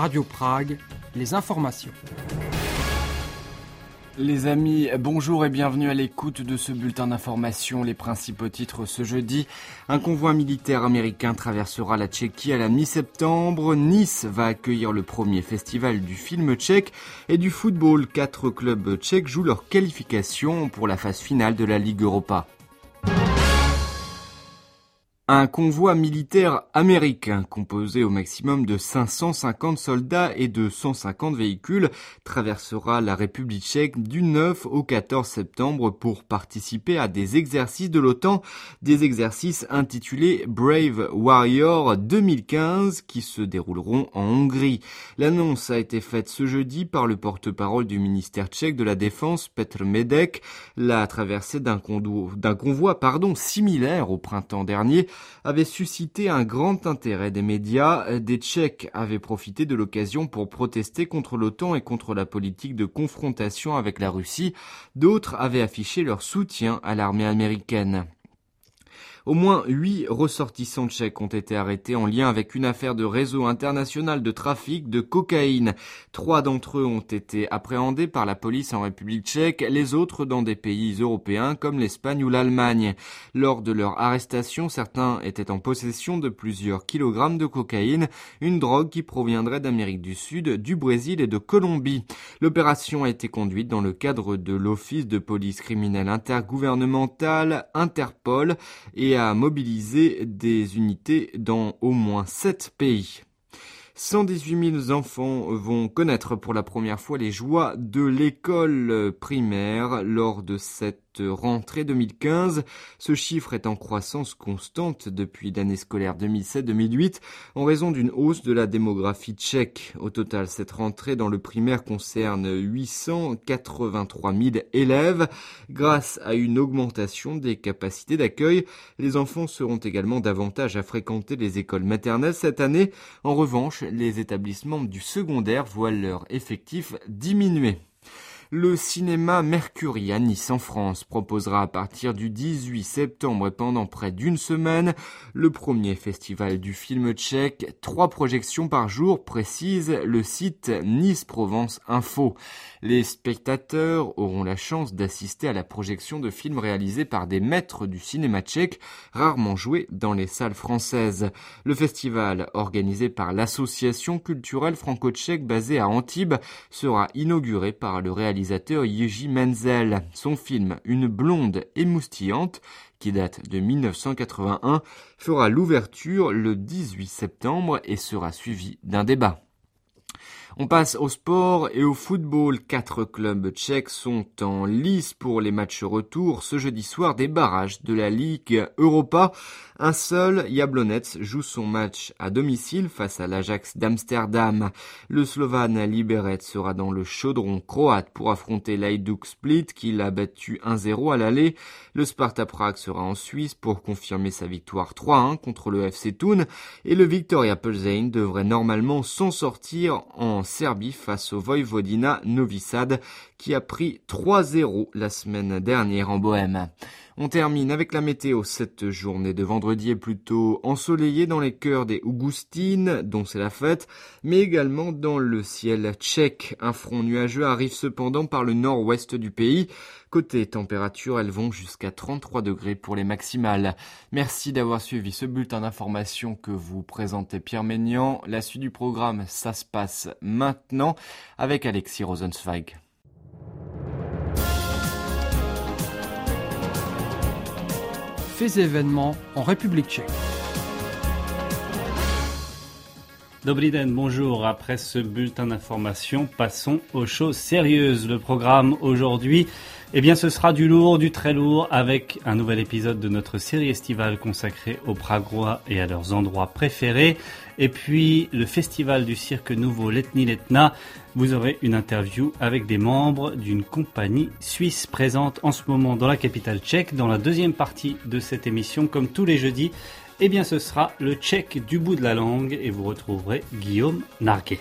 Radio Prague, les informations. Les amis, bonjour et bienvenue à l'écoute de ce bulletin d'information. Les principaux titres ce jeudi. Un convoi militaire américain traversera la Tchéquie à la mi-septembre. Nice va accueillir le premier festival du film tchèque et du football. 4 clubs tchèques jouent leur qualification pour la phase finale de la Ligue Europa. Un convoi militaire américain, composé au maximum de 550 soldats et de 150 véhicules, traversera la République tchèque du 9 au 14 septembre pour participer à des exercices de l'OTAN, des exercices intitulés Brave Warrior 2015 qui se dérouleront en Hongrie. L'annonce a été faite ce jeudi par le porte-parole du ministère tchèque de la Défense, Petr Medek. La traversée d'un convoi similaire au printemps dernier avait suscité un grand intérêt des médias. Des Tchèques avaient profité de l'occasion pour protester contre l'OTAN et contre la politique de confrontation avec la Russie. D'autres avaient affiché leur soutien à l'armée américaine. Au moins 8 ressortissants tchèques ont été arrêtés en lien avec une affaire de réseau international de trafic de cocaïne. 3 d'entre eux ont été appréhendés par la police en République tchèque, les autres dans des pays européens comme l'Espagne ou l'Allemagne. Lors de leur arrestation, certains étaient en possession de plusieurs kilogrammes de cocaïne, une drogue qui proviendrait d'Amérique du Sud, du Brésil et de Colombie. L'opération a été conduite dans le cadre de l'Office de police criminelle intergouvernementale, Interpol, et a mobilisé des unités dans au moins 7 pays. 118 000 enfants vont connaître pour la première fois les joies de l'école primaire lors de cette rentrée 2015. Ce chiffre est en croissance constante depuis l'année scolaire 2007-2008 en raison d'une hausse de la démographie tchèque. Au total, cette rentrée dans le primaire concerne 883 000 élèves. Grâce à une augmentation des capacités d'accueil, les enfants seront également davantage à fréquenter les écoles maternelles cette année. En revanche, les établissements du secondaire voient leur effectif diminuer. Le cinéma Mercury à Nice en France proposera à partir du 18 septembre et pendant près d'une semaine le premier festival du film tchèque. 3 projections par jour, précise le site Nice Provence Info. Les spectateurs auront la chance d'assister à la projection de films réalisés par des maîtres du cinéma tchèque, rarement joués dans les salles françaises. Le festival, organisé par l'association culturelle franco-tchèque basée à Antibes, sera inauguré par le réalisateur Jiří Menzel. Son film Une blonde émoustillante, qui date de 1981, fera l'ouverture le 18 septembre et sera suivi d'un débat. On passe au sport et au football. 4 clubs tchèques sont en lice pour les matchs retour ce jeudi soir des barrages de la Ligue Europa. Un seul, Jablonec, joue son match à domicile face à l'Ajax d'Amsterdam. Le Slovan Liberec sera dans le chaudron croate pour affronter l'Hajduk Split qui l'a battu 1-0 à l'aller. Le Sparta Prague sera en Suisse pour confirmer sa victoire 3-1 contre le FC Thun et le Viktoria Plzeň devrait normalement s'en sortir en Serbie face au Vojvodina Novi Sad qui a pris 3-0 la semaine dernière en Bohème. On termine avec la météo. Cette journée de vendredi est plutôt ensoleillée dans les cœurs des Augustines, dont c'est la fête, mais également dans le ciel tchèque. Un front nuageux arrive cependant par le nord-ouest du pays. Côté température, elles vont jusqu'à 33 degrés pour les maximales. Merci d'avoir suivi ce bulletin d'information que vous présentait Pierre Ménian. La suite du programme, ça se passe maintenant avec Alexis Rosenzweig. Faits et événements en République tchèque. Dobrý den, bonjour. Après ce bulletin d'information, passons aux choses sérieuses. Le programme aujourd'hui, ce sera du lourd, du très lourd, avec un nouvel épisode de notre série estivale consacrée aux Pragois et à leurs endroits préférés. Et puis, le festival du cirque nouveau Letní Letna. Vous aurez une interview avec des membres d'une compagnie suisse présente en ce moment dans la capitale tchèque. Dans la deuxième partie de cette émission, comme tous les jeudis, ce sera le tchèque du bout de la langue et vous retrouverez Guillaume Narguet.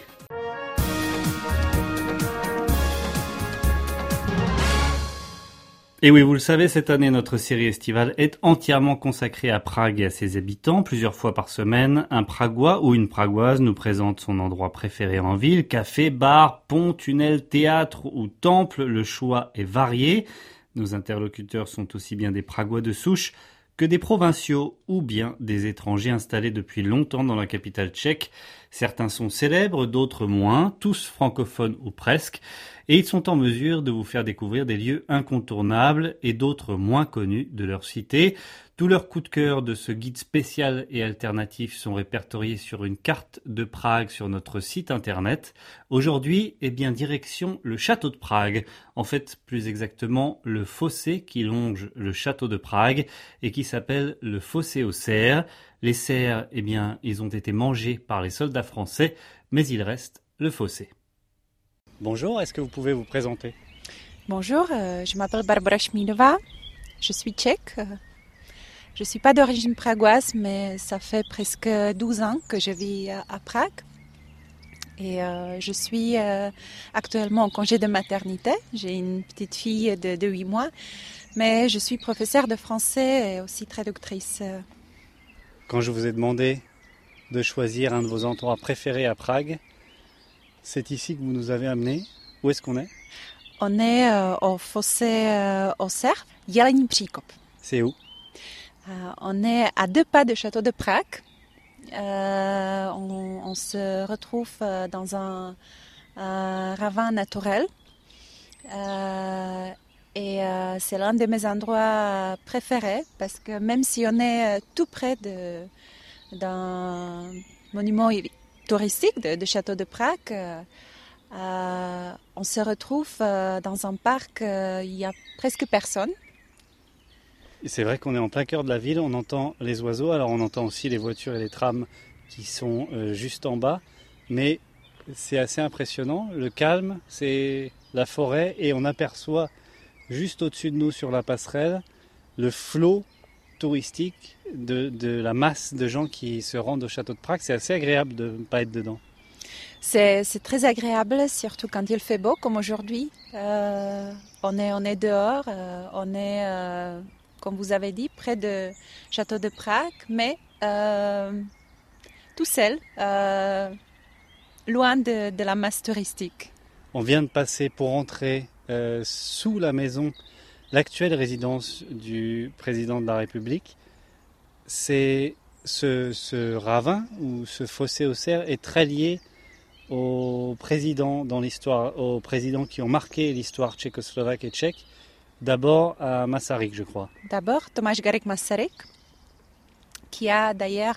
Et oui, vous le savez, cette année, notre série estivale est entièrement consacrée à Prague et à ses habitants. Plusieurs fois par semaine, un Pragois ou une Pragoise nous présente son endroit préféré en ville. Café, bar, pont, tunnel, théâtre ou temple, le choix est varié. Nos interlocuteurs sont aussi bien des Pragois de souche que des provinciaux ou bien des étrangers installés depuis longtemps dans la capitale tchèque. Certains sont célèbres, d'autres moins, tous francophones ou presque, et ils sont en mesure de vous faire découvrir des lieux incontournables et d'autres moins connus de leur cité. Tous leurs coups de cœur de ce guide spécial et alternatif sont répertoriés sur une carte de Prague sur notre site internet. Aujourd'hui, direction le château de Prague. En fait, plus exactement, le fossé qui longe le château de Prague et qui s'appelle le fossé aux cerfs. Les cerfs, ils ont été mangés par les soldats français, mais il reste le fossé. Bonjour, est-ce que vous pouvez vous présenter ? Bonjour, je m'appelle Barbara Šmídová, je suis tchèque. Je ne suis pas d'origine pragoise, mais ça fait presque 12 ans que je vis à Prague. Et je suis actuellement en congé de maternité. J'ai une petite fille de 8 mois, mais je suis professeure de français et aussi traductrice. Quand je vous ai demandé de choisir un de vos endroits préférés à Prague, c'est ici que vous nous avez amenés. Où est-ce qu'on est ? On est au fossé aux cerfs, Jelení příkop. C'est où ? On est à 2 pas du château de Prague. On se retrouve dans un ravin naturel. Et c'est l'un de mes endroits préférés parce que même si on est tout près d'un monument touristique du château de Prague, on se retrouve dans un parc, il y a presque personne. C'est vrai qu'on est en plein cœur de la ville, on entend les oiseaux, alors on entend aussi les voitures et les trams qui sont juste en bas, mais c'est assez impressionnant, le calme, c'est la forêt et on aperçoit juste au-dessus de nous sur la passerelle le flot touristique de la masse de gens qui se rendent au château de Prague. C'est assez agréable de ne pas être dedans. C'est très agréable, surtout quand il fait beau comme aujourd'hui. On est dehors, on est, comme vous avez dit, près du château de Prague, mais tout seul, loin de la masse touristique. On vient de passer pour entrer sous la maison, l'actuelle résidence du président de la République. C'est ce ravin ou ce fossé aux cerfs est très lié aux présidents dans l'histoire, aux présidents qui ont marqué l'histoire tchécoslovaque et tchèque. D'abord à Masaryk, je crois. D'abord Tomáš Garrigue Masaryk, qui a d'ailleurs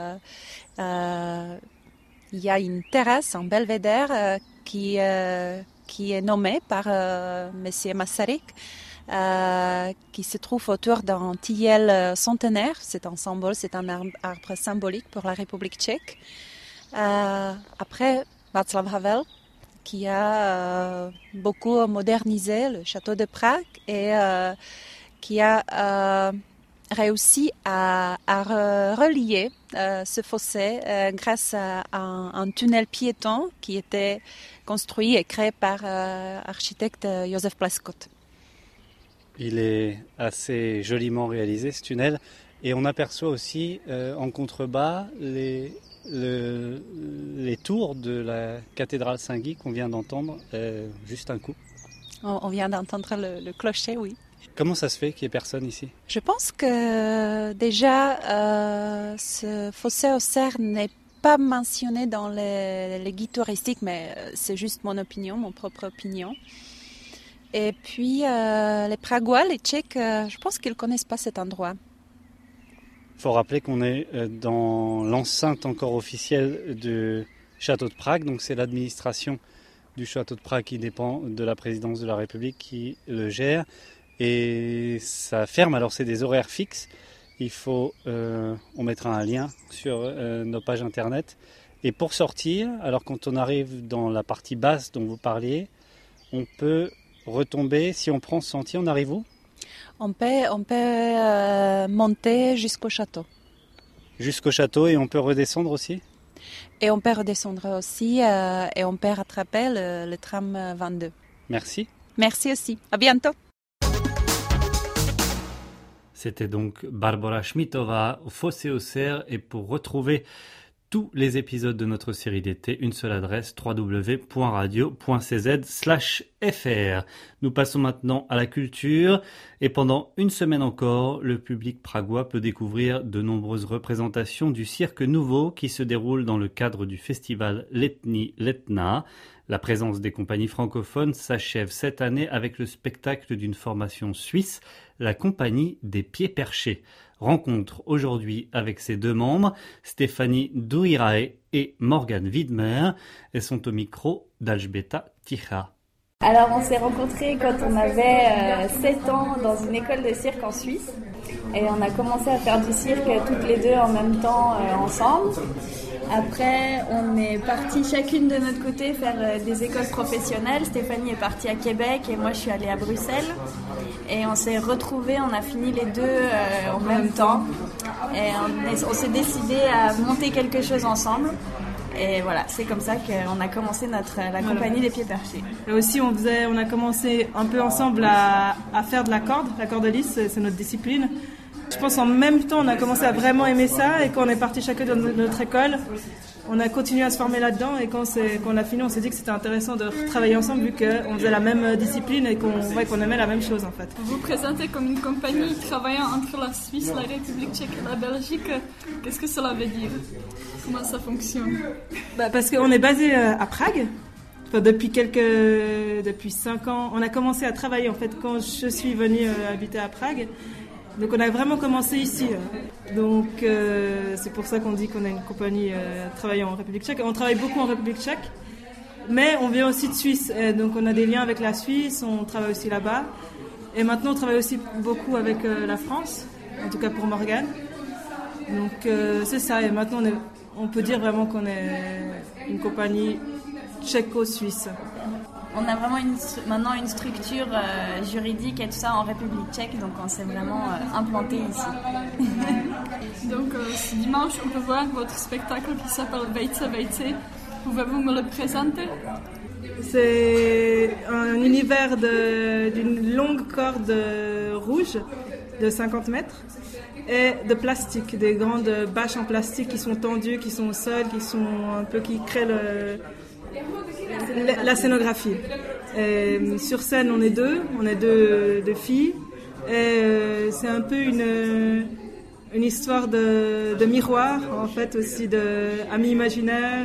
il y a une terrasse en belvédère qui est nommée par Monsieur Masaryk, qui se trouve autour d'un tilleul centenaire. C'est un symbole, c'est un arbre symbolique pour la République tchèque. Après, Václav Havel, qui a beaucoup modernisé le château de Prague et qui a réussi à relier ce fossé grâce à un tunnel piéton qui était construit et créé par l'architecte Josef Pleskot. Il est assez joliment réalisé, ce tunnel, et on aperçoit aussi en contrebas les tours de la cathédrale Saint-Guy qu'on vient d'entendre juste un coup. On vient d'entendre le clocher, oui. Comment ça se fait qu'il n'y ait personne ici ? Je pense que déjà, ce fossé aux cerfs n'est pas mentionné dans les guides touristiques, mais c'est juste mon opinion, mon propre opinion. Et puis, les Pragois, les Tchèques, je pense qu'ils ne connaissent pas cet endroit. Il faut rappeler qu'on est dans l'enceinte encore officielle du château de Prague, donc c'est l'administration du château de Prague qui dépend de la présidence de la République qui le gère. Et ça ferme, alors c'est des horaires fixes. Il faut, on mettra un lien sur nos pages internet. Et pour sortir, alors quand on arrive dans la partie basse dont vous parliez, on peut retomber. Si on prend ce sentier, on arrive où ? On peut monter jusqu'au château. Jusqu'au château et on peut redescendre aussi ? Et on peut redescendre aussi et on peut rattraper le tram 22. Merci. Merci aussi. À bientôt. C'était donc Barbara Schmitova au Fossé aux Cerfs. Et pour retrouver tous les épisodes de notre série d'été, une seule adresse, www.radio.cz/fr. Nous passons maintenant à la culture et pendant une semaine encore, le public pragois peut découvrir de nombreuses représentations du cirque nouveau qui se déroule dans le cadre du festival Letní Letná. La présence des compagnies francophones s'achève cette année avec le spectacle d'une formation suisse, la compagnie des Pieds Perchés. Rencontre aujourd'hui avec ses deux membres, Stéphanie Douirae et Morgane Widmer. Elles sont au micro d'Alžběta Tichá. Alors on s'est rencontrés quand on avait 7 ans dans une école de cirque en Suisse et on a commencé à faire du cirque toutes les deux en même temps ensemble. Après on est partis chacune de notre côté faire des écoles professionnelles. Stéphanie est partie à Québec et moi je suis allée à Bruxelles. Et on s'est retrouvés, on a fini les deux en même temps. Et on s'est décidé à monter quelque chose ensemble. Et voilà, c'est comme ça qu'on a commencé la compagnie des Pieds Perchés. Et aussi, on a commencé un peu ensemble à faire de la corde lisse, c'est notre discipline. Je pense en même temps, on a commencé à vraiment aimer ça et quand on est parti chacun de notre école, on a continué à se former là-dedans et quand on a fini, on s'est dit que c'était intéressant de travailler ensemble vu qu'on faisait la même discipline et qu'on aimait la même chose en fait. Vous vous présentez comme une compagnie travaillant entre la Suisse, la République tchèque et la Belgique. Qu'est-ce que cela veut dire? Comment ça fonctionne? Parce qu'on est basé à Prague. Enfin, depuis 5 ans, on a commencé à travailler en fait quand je suis venue habiter à Prague. Donc on a vraiment commencé ici. Donc c'est pour ça qu'on dit qu'on a une compagnie travaillant en République tchèque. On travaille beaucoup en République tchèque, mais on vient aussi de Suisse. Et donc on a des liens avec la Suisse, on travaille aussi là-bas. Et maintenant on travaille aussi beaucoup avec la France, en tout cas pour Morgane. Donc c'est ça. Et maintenant on peut dire vraiment qu'on est une compagnie tchéco-suisse. On a vraiment maintenant une structure juridique et tout ça en République tchèque, donc on s'est vraiment implanté ici. Donc ce dimanche, on peut voir votre spectacle qui s'appelle Vejce Vejce. Pouvez-vous me le présenter? C'est un univers d'une longue corde rouge de 50 mètres et de plastique, des grandes bâches en plastique qui sont tendues, qui sont au sol, qui créent la scénographie. Et sur scène, on est deux filles. Et c'est un peu une histoire de miroir, en fait, aussi d'amis imaginaires.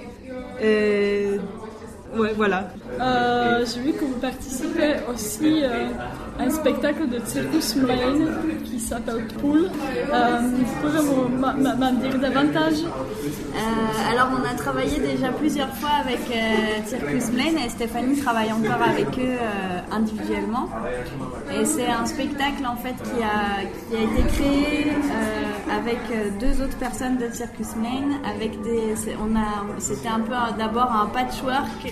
Et ouais, voilà. J'ai vu que vous participez aussi à un spectacle de Circus Mlejn qui s'appelle Pool. Vous pouvez m'en dire davantage? Alors on a travaillé déjà plusieurs fois avec Circus Mlejn et Stéphanie travaille encore avec eux individuellement. Et c'est un spectacle en fait qui a été créé avec 2 autres personnes de Circus Mlejn. C'était un peu d'abord un patchwork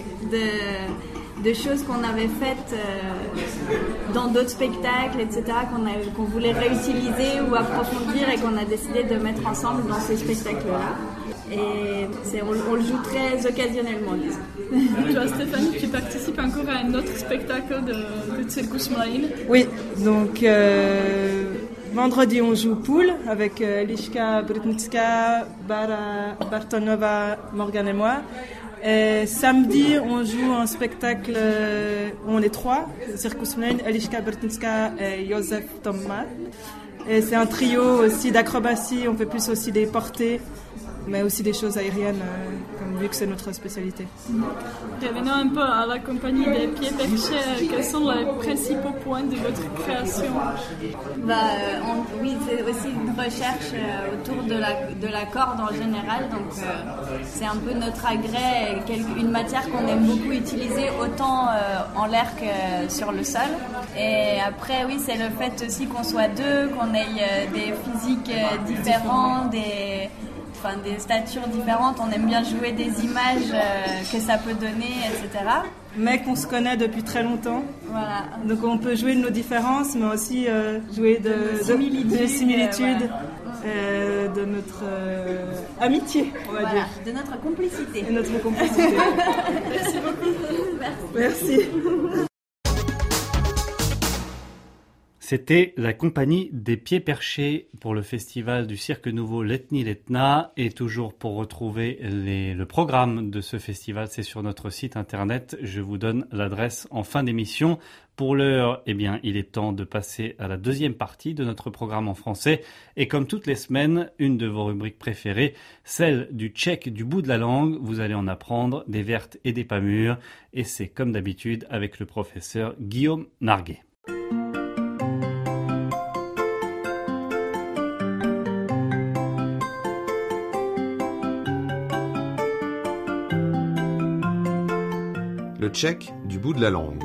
de choses qu'on avait faites dans d'autres spectacles, etc., qu'on voulait réutiliser ou approfondir et qu'on a décidé de mettre ensemble dans ces spectacles-là. Et on le joue très occasionnellement. Toi, Stéphanie, tu participes encore à un autre spectacle de Circus Mlejn. Oui, donc vendredi on joue Pool avec Eliška Brutnická, Bara Bartonova, Morgane et moi. Et samedi, on joue un spectacle où on est 3, Circus Mlejn, Eliška Brutnická et Josef Thomas. Et c'est un trio aussi d'acrobatie, on fait plus aussi des portées, mais aussi des choses aériennes, vu que c'est notre spécialité. Revenons un peu à la compagnie des Pieds Perchés. Quels sont les principaux points de votre création? Oui, c'est aussi une recherche autour de la corde en général. Donc, c'est un peu notre agrès, une matière qu'on aime beaucoup utiliser autant en l'air que sur le sol. Et après, oui, c'est le fait aussi qu'on soit deux, qu'on ait des physiques différents, des statures différentes, on aime bien jouer des images que ça peut donner, etc. Mais qu'on se connaît depuis très longtemps. Voilà. Donc on peut jouer de nos différences, mais aussi jouer de similitudes, de notre amitié, on va dire. De notre complicité. Et notre complicité. Merci beaucoup. Merci. C'était la compagnie des Pieds Perchés pour le festival du Cirque Nouveau Letni Letna. Et toujours pour retrouver le programme de ce festival, c'est sur notre site internet. Je vous donne l'adresse en fin d'émission. Pour l'heure, il est temps de passer à la deuxième partie de notre programme en français. Et comme toutes les semaines, une de vos rubriques préférées, celle du tchèque du bout de la langue. Vous allez en apprendre des vertes et des pas mûres. Et c'est comme d'habitude avec le professeur Guillaume Narguet. Le tchèque du bout de la langue.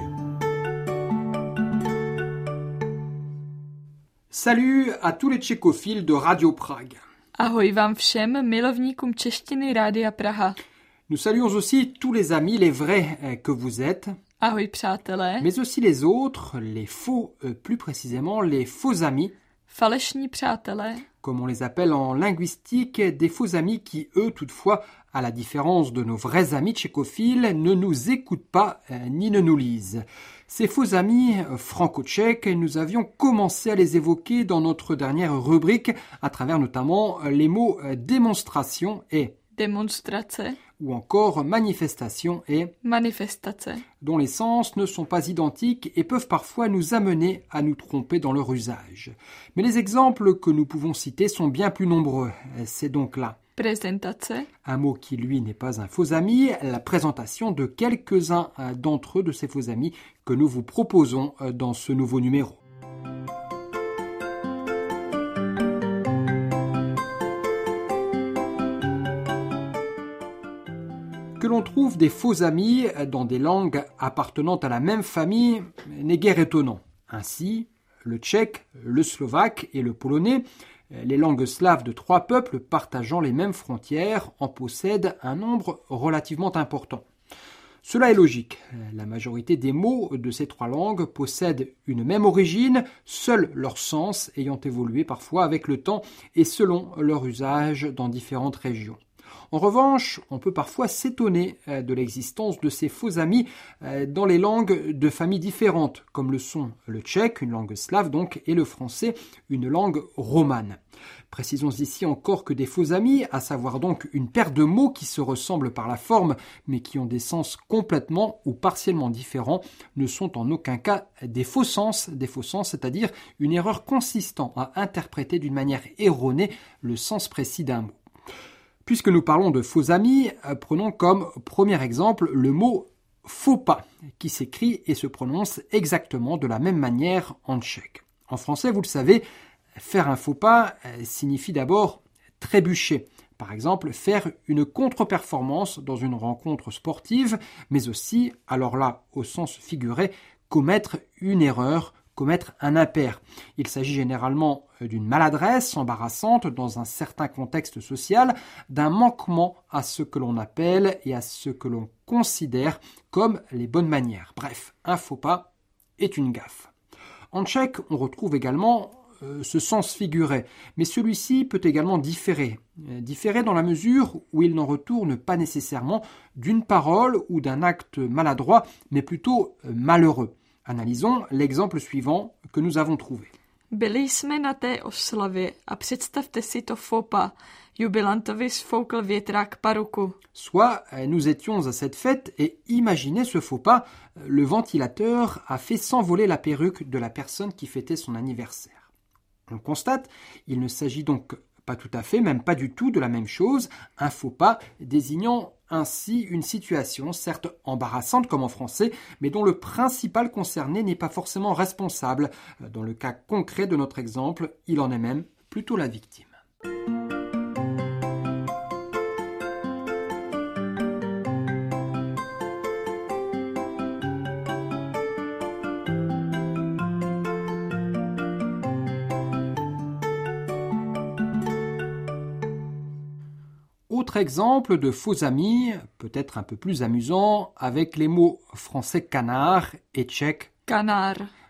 Salut à tous les tchécophiles de Radio Prague. Ahoj vám všem, milovníkům češtiny Rádia Praha. Nous saluons aussi tous les amis, les vrais que vous êtes. Ahoj přátelé. Mais aussi les autres, les faux, plus précisément les faux amis. Falešní přátelé. Comme on les appelle en linguistique, des faux amis qui, eux, toutefois, à la différence de nos vrais amis tchécophiles, ne nous écoutent pas ni ne nous lisent. Ces faux amis franco-tchèques, nous avions commencé à les évoquer dans notre dernière rubrique, à travers notamment les mots démonstration et Démonstrace. Ou encore manifestation et Manifestace. Dont les sens ne sont pas identiques et peuvent parfois nous amener à nous tromper dans leur usage. Mais les exemples que nous pouvons citer sont bien plus nombreux. C'est donc là Prezentace. Un mot qui, lui, n'est pas un faux ami, la présentation de quelques-uns d'entre eux, de ces faux amis, que nous vous proposons dans ce nouveau numéro. Que l'on trouve des faux amis dans des langues appartenant à la même famille n'est guère étonnant. Ainsi, le tchèque, le slovaque et le polonais, les langues slaves de trois peuples partageant les mêmes frontières, en possèdent un nombre relativement important. Cela est logique. La majorité des mots de ces trois langues possèdent une même origine, seuls leurs sens ayant évolué parfois avec le temps et selon leur usage dans différentes régions. En revanche, on peut parfois s'étonner de l'existence de ces faux amis dans les langues de familles différentes, comme le sont le tchèque, une langue slave donc, et le français, une langue romane. Précisons ici encore que des faux amis, à savoir donc une paire de mots qui se ressemblent par la forme, mais qui ont des sens complètement ou partiellement différents, ne sont en aucun cas des faux sens, c'est-à-dire une erreur consistant à interpréter d'une manière erronée le sens précis d'un mot. Puisque nous parlons de faux amis, prenons comme premier exemple le mot « faux pas » qui s'écrit et se prononce exactement de la même manière en tchèque. En français, vous le savez, faire un faux pas signifie d'abord trébucher. Par exemple, faire une contre-performance dans une rencontre sportive, mais aussi, alors là, au sens figuré, commettre une erreur, commettre un impair. Il s'agit généralement d'une maladresse embarrassante dans un certain contexte social, d'un manquement à ce que l'on appelle et à ce que l'on considère comme les bonnes manières. Bref, un faux pas est une gaffe. En tchèque, on retrouve également ce sens figuré, mais celui-ci peut également différer dans la mesure où il n'en retourne pas nécessairement d'une parole ou d'un acte maladroit, mais plutôt malheureux. Analysons l'exemple suivant que nous avons trouvé. Byli jsme na té oslavě a představte si to faux pas. Jubilantovi sfoukl větrák paruku. Soit nous étions à cette fête et imaginez ce faux pas, le ventilateur a fait s'envoler la perruque de la personne qui fêtait son anniversaire. On constate, il ne s'agit donc pas tout à fait, même pas du tout de la même chose, un faux pas désignant ainsi une situation certes embarrassante comme en français, mais dont le principal concerné n'est pas forcément responsable. Dans le cas concret de notre exemple, il en est même plutôt la victime. Autre exemple de faux amis, peut-être un peu plus amusant, avec les mots français canard et tchèque Canard.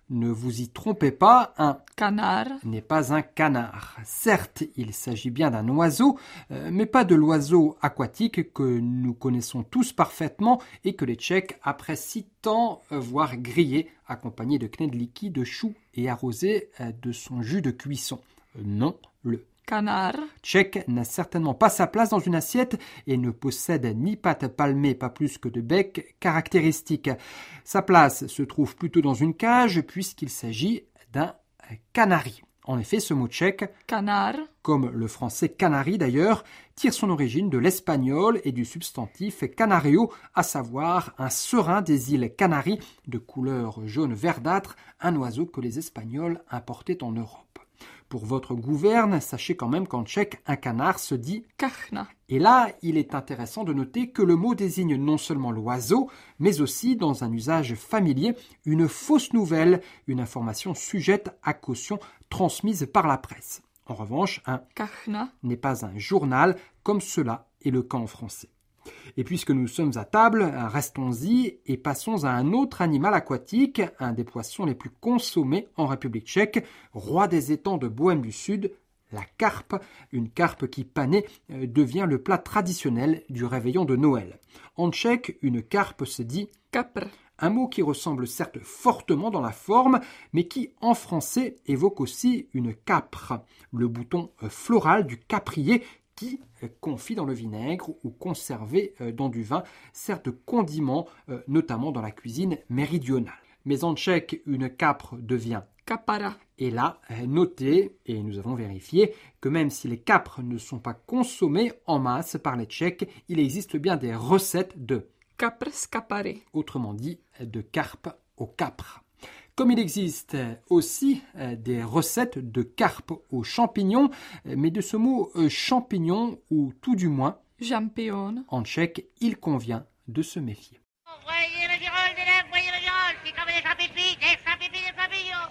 Ne vous y trompez pas, un canard n'est pas un canard. Certes, il s'agit bien d'un oiseau, mais pas de l'oiseau aquatique que nous connaissons tous parfaitement et que les Tchèques apprécient tant voir grillé, accompagné de knedlíky, de choux et arrosé de son jus de cuisson. Non, le canard tchèque n'a certainement pas sa place dans une assiette et ne possède ni pattes palmées, pas plus que de bec caractéristique. Sa place se trouve plutôt dans une cage puisqu'il s'agit d'un canari. En effet, ce mot tchèque, canard comme le français canari d'ailleurs, tire son origine de l'espagnol et du substantif canario, à savoir un serin des îles Canaries de couleur jaune verdâtre, un oiseau que les Espagnols importaient en Europe. Pour votre gouverne, sachez quand même qu'en tchèque, un canard se dit kachna. Et là, il est intéressant de noter que le mot désigne non seulement l'oiseau, mais aussi, dans un usage familier, une fausse nouvelle, une information sujette à caution transmise par la presse. En revanche, un kachna n'est pas un journal, comme cela est le cas en français. Et puisque nous sommes à table, restons-y et passons à un autre animal aquatique, un des poissons les plus consommés en République tchèque, roi des étangs de Bohême du Sud, la carpe, une carpe qui panée devient le plat traditionnel du réveillon de Noël. En tchèque, une carpe se dit kapr. Un mot qui ressemble certes fortement dans la forme, mais qui en français évoque aussi une capre, le bouton floral du caprier qui, confit dans le vinaigre ou conservé dans du vin, sert de condiment, notamment dans la cuisine méridionale. Mais en tchèque, une capre devient kapara. Et là, notez, et nous avons vérifié, que même si les capres ne sont pas consommés en masse par les Tchèques, il existe bien des recettes de Kapr skapare. Autrement dit, de carpe au capre. Comme il existe aussi des recettes de carpe aux champignons, mais de ce mot champignon, ou tout du moins, Champion. en tchèque, il convient de se méfier. Voyez le virole d'élèves, voyez le virole, c'est comme des champignons, des champignons, des champignons.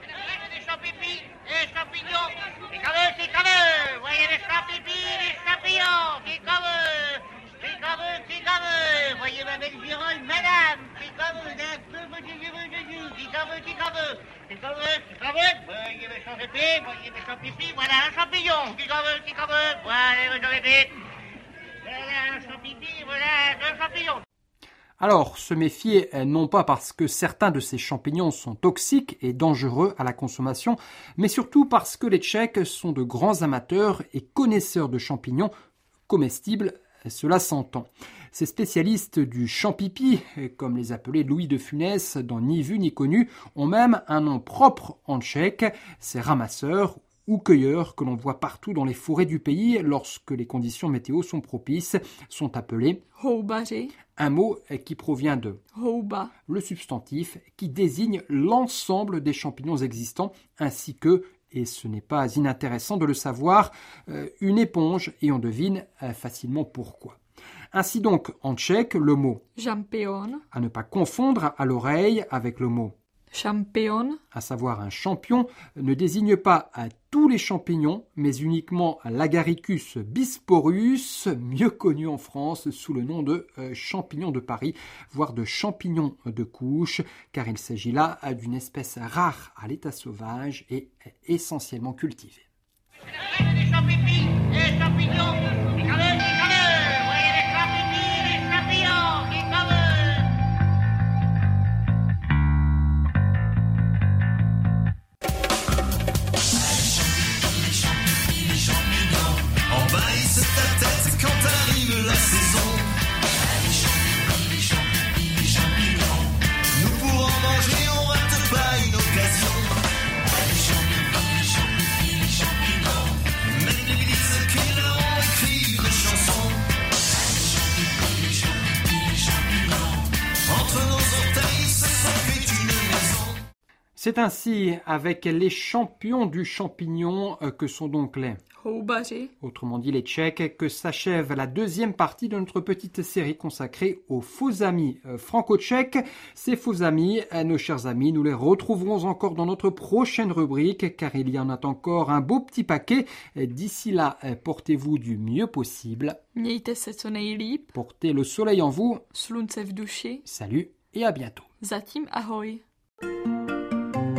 Des champignons, des champignons, c'est comme eux, voyez les champignons, c'est comme eux, c'est comme eux, c'est comme eux, voyez ma belle virole, madame, c'est comme eux, c'est comme eux, c'est comme eux, c'est comme eux, c'est comme eux, c'est comme eux, voyez mes champignons, voyez mes champignons, voilà un champignon, c'est comme eux, voilà mes champignons, voilà un champignon, voilà un champignon. Alors, se méfier non pas parce que certains de ces champignons sont toxiques et dangereux à la consommation, mais surtout parce que les Tchèques sont de grands amateurs et connaisseurs de champignons comestibles, cela s'entend. Ces spécialistes du champipi, comme les appelait Louis de Funès dans Ni vu ni connu, ont même un nom propre en tchèque, ces ramasseurs ou cueilleurs que l'on voit partout dans les forêts du pays lorsque les conditions météo sont propices, sont appelés Houbager. un mot qui provient de Houba. le substantif qui désigne l'ensemble des champignons existants ainsi que, et ce n'est pas inintéressant de le savoir, une éponge et on devine facilement pourquoi. Ainsi donc, en tchèque, le mot Champion. à ne pas confondre à l'oreille avec le mot Champion. à savoir un champion, ne désigne pas à tous les champignons, mais uniquement à l'Agaricus bisporus, mieux connu en France sous le nom de champignon de Paris, voire de champignon de couche, car il s'agit là d'une espèce rare à l'état sauvage et essentiellement cultivée. Les champignons, les champignons, c'est comme eux, voyez les champignons, c'est comme eux. Envahissent ta tête quand arrive la saison. Les champignons, nous pour en manger, on rate pas une occasion. Les champignons, même l'église qui leur ont écrit une chanson. Les champignons, entre nos orteils se sont fait une maison. C'est ainsi avec les champions du champignon que sont donc les Houbager. autrement dit les Tchèques, que s'achève la deuxième partie de notre petite série consacrée aux faux amis franco-tchèques. Ces faux amis, nos chers amis, nous les retrouverons encore dans notre prochaine rubrique, car il y en a encore un beau petit paquet. D'ici là, portez-vous du mieux possible. Mějte se co nejlíp. Portez le soleil en vous. Slunce v duši. Salut et à bientôt. Zatím ahoj.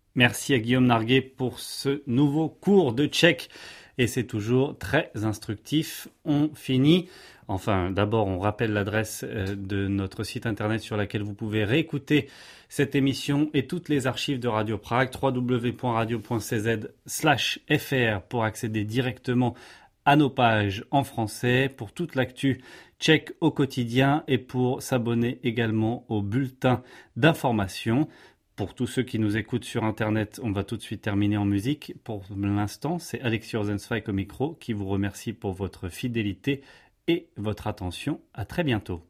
Merci à Guillaume Narguet pour ce nouveau cours de tchèque. Et c'est toujours très instructif. On finit. Enfin, d'abord, on rappelle l'adresse de notre site internet sur laquelle vous pouvez réécouter cette émission et toutes les archives de Radio Prague, www.radio.cz/fr pour accéder directement à nos pages en français, pour toute l'actu tchèque au quotidien et pour s'abonner également au bulletin d'information. Pour tous ceux qui nous écoutent sur Internet, on va tout de suite terminer en musique. Pour l'instant, c'est Alexis Rosenzweig au micro qui vous remercie pour votre fidélité et votre attention. À très bientôt.